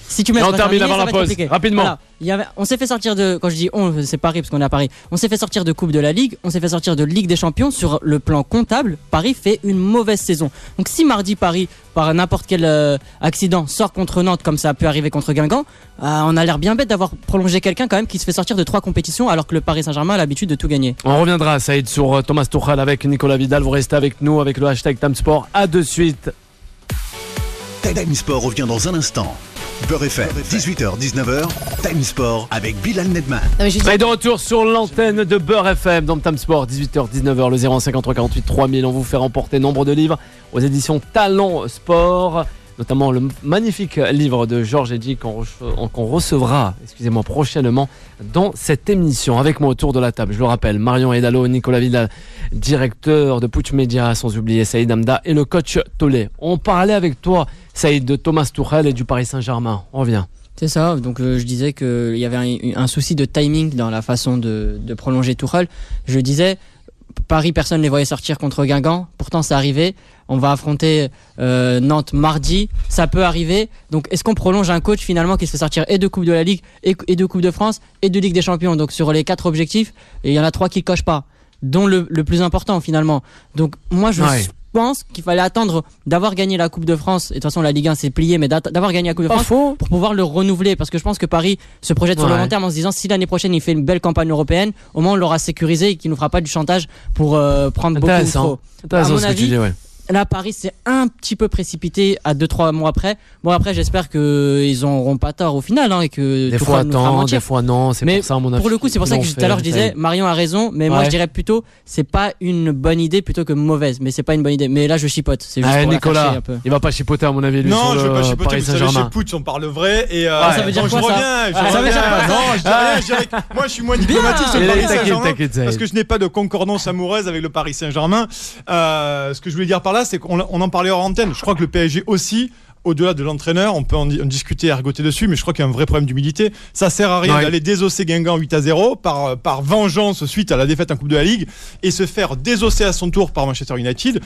Si tu mets Et on pas termine terminé, avant ça la va être pause. compliqué. Rapidement. Voilà. On s'est fait sortir de, quand je dis on, c'est Paris parce qu'on est à Paris. On s'est fait sortir de Coupe de la Ligue, on s'est fait sortir de Ligue des Champions. Sur le plan comptable, Paris fait une mauvaise saison. Donc si mardi Paris, par n'importe quel accident, sort contre Nantes comme ça a pu arriver contre Guingamp, on a l'air bien bête d'avoir prolongé quelqu'un quand même qui se fait sortir de 3 compétitions alors que le Paris Saint-Germain a l'habitude de tout gagner. On reviendra, Saïd, sur Thomas Tuchel avec Nicolas Vidal. Vous restez avec nous avec le hashtag Timesport. À de suite. Timesport revient dans un instant. Beurre FM, 18h-19h, Timesport avec Bilal Nedman. Et de retour sur l'antenne de Beurre FM dans Timesport, 18h-19h, le 0153 48 3000. On vous fait remporter nombre de livres aux éditions Talent Sport, notamment le magnifique livre de Georges Eddy qu'on recevra prochainement dans cette émission. Avec moi autour de la table, je le rappelle, Marion Edalo, Nicolas Vidal, directeur de Puch Media, sans oublier Saïd Hamda et le coach Tolé. On parlait avec toi, Saïd, de Thomas Tuchel et du Paris Saint-Germain. On revient. C'est ça, donc je disais qu'il y avait un souci de timing dans la façon de prolonger Tuchel. Je disais, Paris, personne ne les voyait sortir contre Guingamp, pourtant c'est arrivé. On va affronter Nantes mardi, ça peut arriver. Donc est-ce qu'on prolonge un coach finalement qui se fait sortir et de Coupe de la Ligue et de Coupe de France et de Ligue des Champions? Donc sur les 4 objectifs, il y en a 3 qui ne cochent pas, dont le plus important finalement. Donc moi je pense qu'il fallait attendre d'avoir gagné la Coupe de France, et de toute façon la Ligue 1 c'est plié, mais d'avoir gagné la Coupe de France pour pouvoir le renouveler, parce que je pense que Paris se projette sur le long terme en se disant si l'année prochaine il fait une belle campagne européenne, au moins on l'aura sécurisé et qu'il nous fera pas du chantage pour prendre beaucoup de trop. À mon avis, là, Paris s'est un petit peu précipité à 2-3 mois après. Bon, après, j'espère qu'ils n'auront pas tort au final, et que des fois attends, des fois non. C'est pour ça, à mon avis. Pour le coup, c'est pour ça que tout à l'heure je disais, Marion a raison, mais moi je dirais plutôt, c'est pas une bonne idée plutôt que mauvaise, mais c'est pas une bonne idée. Mais là, je chipote. C'est juste pour Nicolas, un peu. il va pas chipoter à mon avis. Lui, non, sur je vais pas chipoter. Paris Vous savez, chez Puch, on parle vrai. Et ça veut dire quoi, ça? Ça veut dire quoi? Non, je dis rien. Moi, je suis moins diplomatique sur le Paris Saint-Germain parce que je n'ai pas de concordance amoureuse avec le Paris Saint-Germain. Ce que je voulais dire par là, c'est qu'on en parlait hors antenne. Je crois que le PSG aussi, au-delà de l'entraîneur, on peut en discuter et ergoter dessus, mais je crois qu'il y a un vrai problème d'humilité. Ça sert à rien d'aller désosser Guingamp 8-0 par vengeance suite à la défaite en Coupe de la Ligue et se faire désosser à son tour par Manchester United.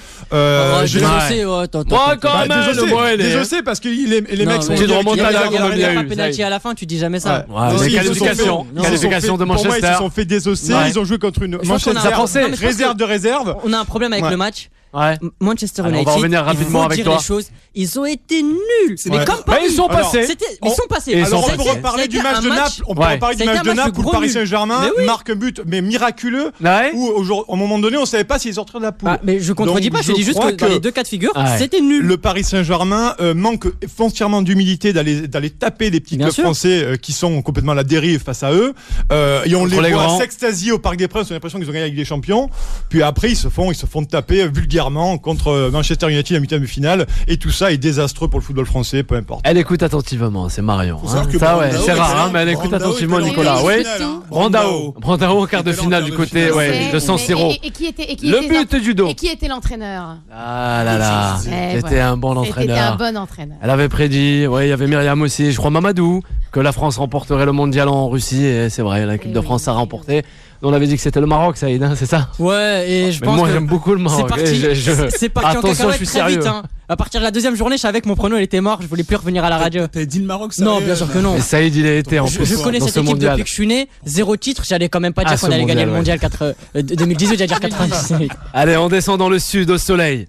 Désosser parce que les mecs sont... Il y a un penalty à la fin, tu dis jamais ça. Qualification de Manchester. Pour moi, ils se sont fait désosser. Ils ont joué contre une Manchester réserve de réserve. On a un problème avec le match. Manchester on United, va revenir rapidement avec toi. Les choses, ils ont été nuls. Mais comme Paris, ils sont passés. Ils sont passés. Alors on peut reparler du match de Naples. On peut reparler du match de Naples où le Paris Saint-Germain marque un but, mais miraculeux. Où au moment donné, on savait pas s'ils sortiraient de la poule. Mais je contredis pas. Je dis juste que dans les 2 cas de figure, c'était nul. Le Paris Saint-Germain manque foncièrement d'humilité d'aller taper des petits clubs français qui sont complètement à la dérive face à eux. Et on les voit s'extasier au Parc des Princes. On a l'impression qu'ils ont gagné avec des champions. Puis après, ils se font taper vulgairement contre Manchester United en huitième de finale, et tout ça est désastreux pour le football français, peu importe. Elle écoute attentivement, c'est Marion. C'est rare, mais elle écoute attentivement Nicolas. Oui, Brandao en quart de finale du côté de San Siro. Le but du dos. Et qui était l'entraîneur? Ah là là, c'était un bon entraîneur. C'était un bon entraîneur. Elle avait prédit, il y avait Myriam aussi, je crois Mamadou, que la France remporterait le mondial en Russie, et c'est vrai, l'équipe de France a remporté. On avait dit que c'était le Maroc, Saïd, c'est ça? Ouais, et je pense moi que j'aime beaucoup le Maroc. C'est parti en cacahuète très vite. À partir de la 2e journée, je savais que mon prono il était mort, je voulais plus revenir à la radio. T'avais dit le Maroc, ça? Non, bien sûr que non. Et Saïd, il a été en plus. Je connais cette équipe depuis que je suis né, 0 titre, j'allais quand même pas dire qu'on allait gagner le mondial 2018, j'allais dire 98. Allez, on descend dans le sud, au soleil.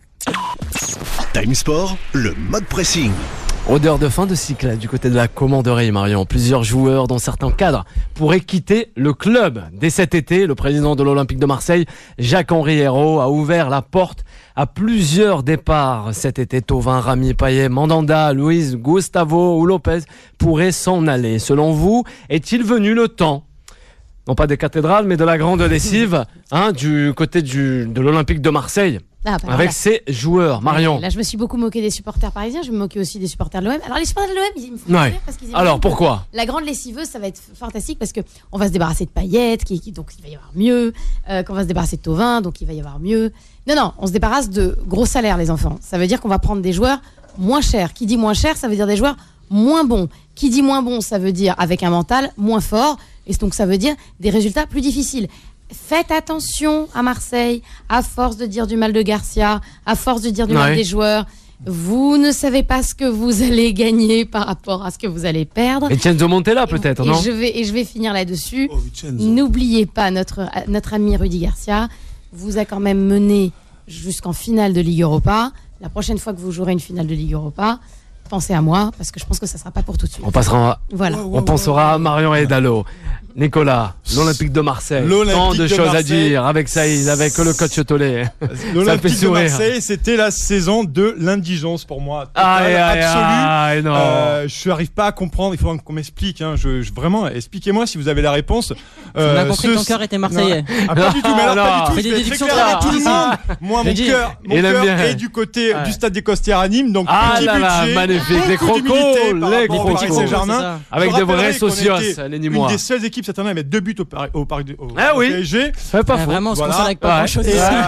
Timesport, le mode pressing. Odeur de fin de cycle du côté de la commanderie, Marion. Plusieurs joueurs, dont certains cadres, pourraient quitter le club. Dès cet été, le président de l'Olympique de Marseille, Jacques-Henri Hérault, a ouvert la porte à plusieurs départs. Cet été, Thauvin, Rami, Payet, Mandanda, Luis, Gustavo ou Lopez pourraient s'en aller. Selon vous, est-il venu le temps, non pas des cathédrales, mais de la grande lessive, du côté de l'Olympique de Marseille? Avec ses joueurs, Marion. Là, je me suis beaucoup moqué des supporters parisiens, je me moquais aussi des supporters de l'OM. Alors, les supporters de l'OM, ils me font rire parce qu'ils Alors, pourquoi? La grande lessiveuse, ça va être fantastique parce qu'on va se débarrasser de Payet, donc il va y avoir mieux. Qu'on va se débarrasser de Thauvin, donc il va y avoir mieux. Non, on se débarrasse de gros salaires, les enfants. Ça veut dire qu'on va prendre des joueurs moins chers. Qui dit moins cher, ça veut dire des joueurs moins bons. Qui dit moins bon, ça veut dire avec un mental moins fort. Et donc, ça veut dire des résultats plus difficiles. Faites attention à Marseille, à force de dire du mal de Garcia, à force de dire du mal des joueurs. Vous ne savez pas ce que vous allez gagner par rapport à ce que vous allez perdre. Et Vincenzo Montella peut-être, non? Je vais finir là-dessus. Oh, Vincenzo. N'oubliez pas notre ami Rudy Garcia vous a quand même mené jusqu'en finale de Ligue Europa. La prochaine fois que vous jouerez une finale de Ligue Europa, pensez à moi, parce que je pense que ça ne sera pas pour tout de suite. On passera. Voilà. On pensera à Marion et Dalo. Nicolas, l'Olympique de Marseille. Tant de choses à dire avec Saïd, avec le coach Tollet. L'Olympique de Marseille, c'était la saison de l'indigence pour moi. Absolue. Je n'arrive pas à comprendre. Il faut qu'on m'explique. Vraiment, expliquez-moi si vous avez la réponse. On a compris que ton cœur était marseillais. Pas du tout. Mais alors, pas du tout. Fais des déductions avec tout le monde. Moi, mon cœur est du côté du stade des Costières à Nîmes. Donc, petit budget, magnifique. Les crocos, les Paris Saint-Germain. Avec de vrais socios, les Nîmois. Une des seules équipes cette année à mettre 2 buts au PSG. C'est pas faux. Vraiment, on se console avec pas grand-chose.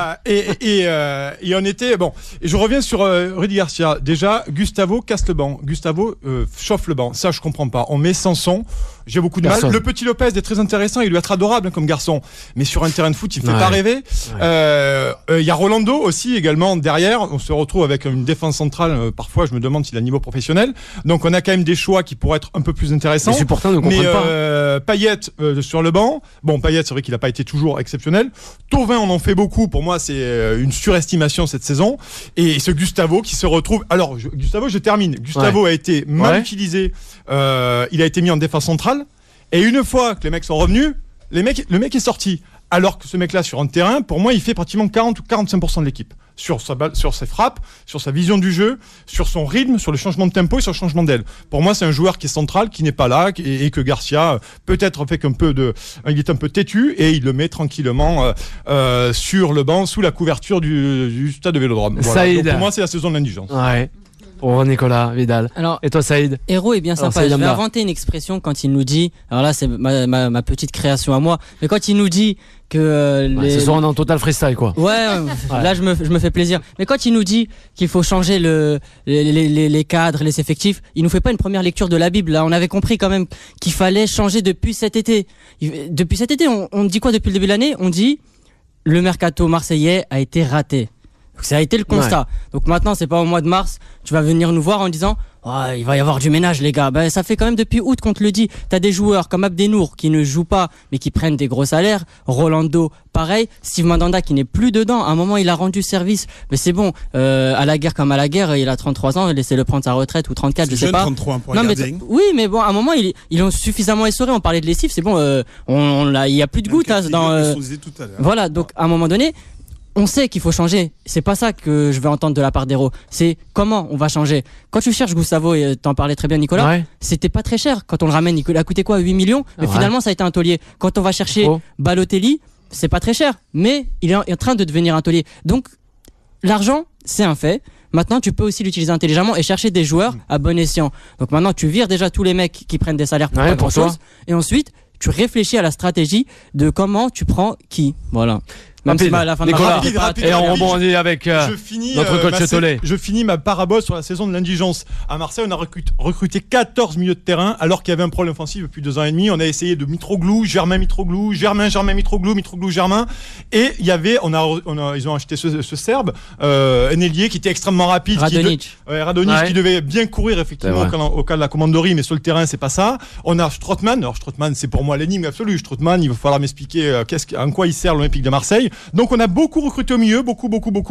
Et on était bon. Et je reviens sur Rudy Garcia. Déjà, Gustavo casse le banc. Gustavo chauffe le banc. Ça, je comprends pas. On met Sanson. J'ai beaucoup de mal. Le petit Lopez est très intéressant. Il doit être adorable comme garçon. Mais sur un terrain de foot, il fait pas rêver. Il y a Rolando aussi également derrière. On se retrouve avec une défense centrale. Parfois, je me demande s'il a un niveau professionnel. Donc, on a quand même des choix qui pourraient être un peu plus intéressants. Les supporters ne comprennent pas. Payet sur le banc. Bon, Payet, c'est vrai qu'il n'a pas été toujours exceptionnel. Thauvin, on en fait beaucoup. Pour moi, c'est une surestimation cette saison. Et ce Gustavo qui se retrouve. Alors, Gustavo, je termine. Gustavo a été mal utilisé. Il a été mis en défense centrale. Et une fois que les mecs sont revenus, le mec est sorti. Alors que ce mec-là, sur un terrain, pour moi, il fait pratiquement 40 ou 45% de l'équipe. Sur ses frappes, sur sa vision du jeu, sur son rythme, sur le changement de tempo et sur le changement d'aile. Pour moi, c'est un joueur qui est central, qui n'est pas là, et que Garcia, peut-être fait il est un peu têtu, et il le met tranquillement sur le banc, sous la couverture du stade de Vélodrome. Voilà. Donc pour moi, c'est la saison de l'indigence. Ouais. Pour Nicolas Vidal. Alors, et toi, Saïd? Héros est bien sympa. Je vais inventer une expression quand il nous dit. Alors là, c'est ma petite création à moi. Mais quand il nous dit que ce soir, on est en total freestyle, quoi. Ouais. Là, je me fais plaisir. Mais quand il nous dit qu'il faut changer les cadres, les effectifs, il nous fait pas une première lecture de la Bible. Là, on avait compris quand même qu'il fallait changer depuis cet été. Depuis cet été, on dit quoi depuis le début de l'année? On dit le mercato marseillais a été raté. Ça a été le constat. Ouais. Donc maintenant, c'est pas au mois de mars, tu vas venir nous voir en disant il va y avoir du ménage, les gars. Ben, ça fait quand même depuis août qu'on te le dit. T'as des joueurs comme Abdenour qui ne jouent pas, mais qui prennent des gros salaires. Rolando, pareil. Steve Mandanda qui n'est plus dedans. À un moment, il a rendu service. Mais c'est bon. À la guerre comme à la guerre, il a 33 ans. Laissez-le prendre sa retraite ou 34, je sais pas. 33 pour non, mais oui, mais bon, à un moment, ils ont suffisamment essoré. On parlait de lessive. C'est bon. Il y a plus de gouttes dans. Voilà. Donc, à un moment donné. On sait qu'il faut changer. C'est pas ça que je veux entendre de la part d'Héros. C'est comment on va changer. Quand tu cherches Gustavo, et t'en parlais très bien Nicolas, c'était pas très cher. Quand on le ramène, il a coûté quoi? 8 millions? Mais finalement, ça a été un taulier. Quand on va chercher Balotelli, c'est pas très cher. Mais il est en train de devenir un taulier. Donc, l'argent, c'est un fait. Maintenant, tu peux aussi l'utiliser intelligemment et chercher des joueurs à bon escient. Donc maintenant, tu vires déjà tous les mecs qui prennent des salaires pour pas grand-chose. Et ensuite, tu réfléchis à la stratégie de comment tu prends qui. Voilà. Même si à la fin de rapide, et on rebondit avec notre coach Tollet. Je finis ma parabole sur la saison de l'indigence. À Marseille, on a recruté 14 milieux de terrain alors qu'il y avait un problème offensif depuis 2 ans et demi. On a essayé de Mitroglou, Germain Mitroglou, Germain Mitroglou, Mitroglou Germain. Et il y avait, ils ont acheté ce Serbe, un ailier qui était extrêmement rapide. Radonjic. Qui devait bien courir effectivement au cas de la commanderie, mais sur le terrain, c'est pas ça. On a Strootman. Alors Strootman, c'est pour moi l'énigme absolue. Strootman, il va falloir m'expliquer en quoi il sert l'Olympique de Marseille. Donc on a beaucoup recruté au milieu, beaucoup.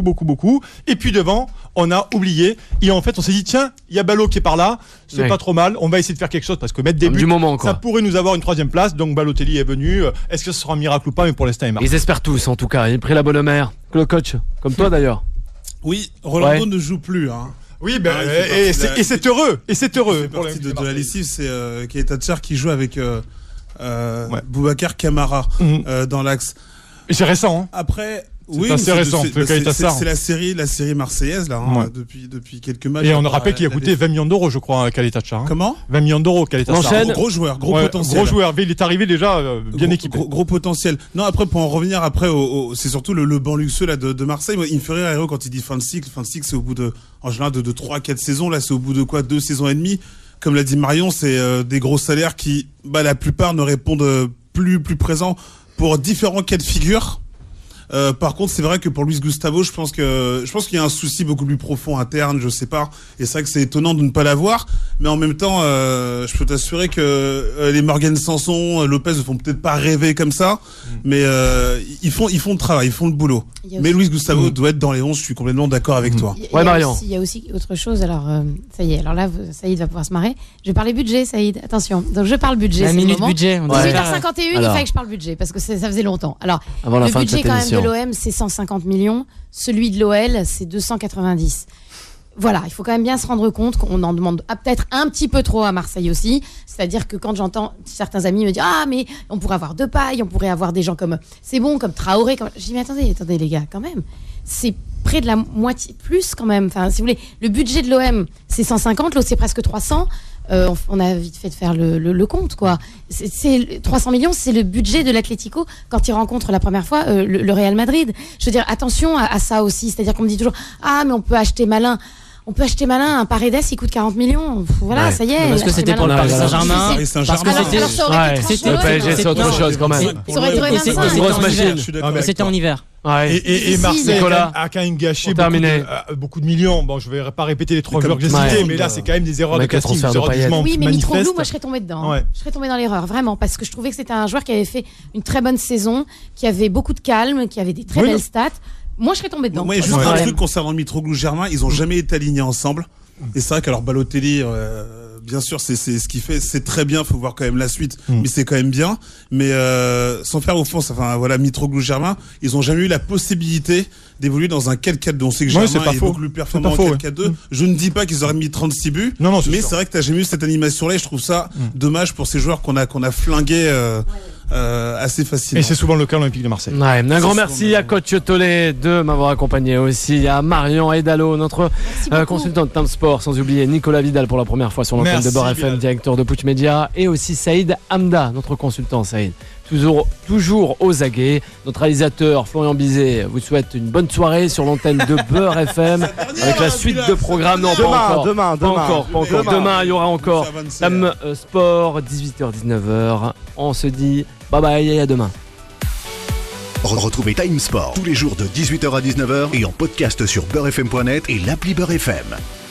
Et puis devant, on a oublié. Et en fait, on s'est dit tiens, il y a Ballot qui est par là, c'est pas trop mal. On va essayer de faire quelque chose parce que mettre des buts, ça pourrait nous avoir une 3e place. Donc Balotelli est venu. Est-ce que ce sera un miracle ou pas? Mais pour l'instant, il marche. Ils espèrent tous, en tout cas. Il a pris la bonne mère. Le coach, comme toi d'ailleurs. Oui, Rolando ne joue plus. Hein. Oui, c'est heureux. Et c'est heureux. Pour de la lessive, c'est Keita Tchar qui joue avec Boubacar Camara dans l'axe. Et c'est récent, hein. Après, c'est récent. C'est la série marseillaise là, depuis quelques matchs. Et on rappelle qu'il a coûté 20 millions d'euros, je crois, à Keita Tchar. Comment? 20 millions d'euros, Keita Tchar. Gros joueur, gros potentiel. Gros joueur. Il est arrivé déjà bien équipé. Gros potentiel. Non, après pour en revenir c'est surtout le banc luxueux là de Marseille. Moi, il me fait rire Héros quand il dit fin de cycle. Fin de cycle, c'est au bout en général de 3-4 saisons. Là, c'est au bout de 2 saisons et demie. Comme l'a dit Marion, c'est des gros salaires qui, la plupart ne répondent plus présents pour différents cas de figure. Par contre, c'est vrai que pour Luis Gustavo, je pense qu'il y a un souci beaucoup plus profond interne, je sais pas. Et c'est vrai que c'est étonnant de ne pas l'avoir. Mais en même temps, je peux t'assurer que les Morgan Sanson, Lopez ne font peut-être pas rêver comme ça. Mais ils font le travail, ils font le boulot. Mais Luis Gustavo doit être dans les 11, je suis complètement d'accord avec toi. Marion. Il y a aussi autre chose. Alors, ça y est. Alors là, Saïd va pouvoir se marrer. Je vais parler budget, Saïd. Attention. Donc, je parle budget. La minute budget. 18h51, il fallait que je parle budget parce que ça faisait longtemps. Alors, avant la le fin de budget cette quand même émission. de l'OM, c'est 150 millions. Celui de l'OL, c'est 290. Voilà, il faut quand même bien se rendre compte qu'on en demande peut-être un petit peu trop à Marseille aussi. C'est-à-dire que quand j'entends certains amis me dire « Ah, mais on pourrait avoir Depay, on pourrait avoir des gens comme... C'est bon, comme Traoré. » Je dis « Mais attendez les gars, quand même. C'est près de la moitié, plus quand même. Enfin, si vous voulez, le budget de l'OM, c'est 150, l'autre, c'est presque 300. On a vite fait de faire le compte, quoi. 300 millions, c'est le budget de l'Atlético quand il rencontre la première fois le Real Madrid. Je veux dire, attention à ça aussi. C'est-à-dire qu'on me dit toujours « Ah, mais on peut acheter malin. » On peut acheter malin, un Paredes, il coûte 40 millions. Voilà, ça y est. Parce que c'était pour le Paris Saint-Germain. Parce que Alors, ça aurait été Le PSG, c'est autre chose quand même. Ça aurait duré 25. Grosse machine. C'était en hiver. Ouais. Et Marseille a quand même gâché beaucoup de millions. Bon, je vais pas répéter les 3 joueurs que j'ai cités, mais là, c'est quand même des erreurs de casting, des erreurs de Oui, mais manifestes. Mitroglou, moi, je serais tombée dedans. Ouais. Je serais tombée dans l'erreur, vraiment, parce que je trouvais que c'était un joueur qui avait fait une très bonne saison, qui avait beaucoup de calme, qui avait des très belles stats. Moi, je serais tombée dedans. Moi, juste un truc concernant Mitroglou Germain, ils ont jamais été alignés ensemble. Et c'est vrai qu'alors Balotelli, bien sûr, c'est ce qu'il fait, c'est très bien. Faut voir quand même la suite, mais c'est quand même bien. Mais sans faire offense, enfin voilà, Mitroglou Germain, ils ont jamais eu la possibilité d'évoluer dans un 4-4-2. On sait que Germain est beaucoup plus performant en 4-4-2. Je ne dis pas qu'ils auraient mis 36 buts, mais c'est vrai que t'as jamais eu cette animation-là. Et je trouve ça dommage pour ces joueurs qu'on a flingués assez facilement. Et c'est souvent le cas à l'Olympique de Marseille. Ouais, un grand merci à Coach Tollet de m'avoir accompagné aussi, à Marion Aidalo, notre consultant de Time Sport, sans oublier Nicolas Vidal pour la première fois sur l'antenne de Beurre FM, directeur de Push Media, et aussi Saïd Hamda, notre consultant. Saïd, toujours aux aguets. Notre réalisateur Florian Bizet vous souhaite une bonne soirée sur l'antenne de Beurre FM avec la suite de programmes. Non, Demain. Demain, il y aura encore Time Sport, 18h-19h. On se dit bye bye et à demain. Retrouvez Time Sport tous les jours de 18h à 19h et en podcast sur beurrefm.net et l'appli Beurre FM.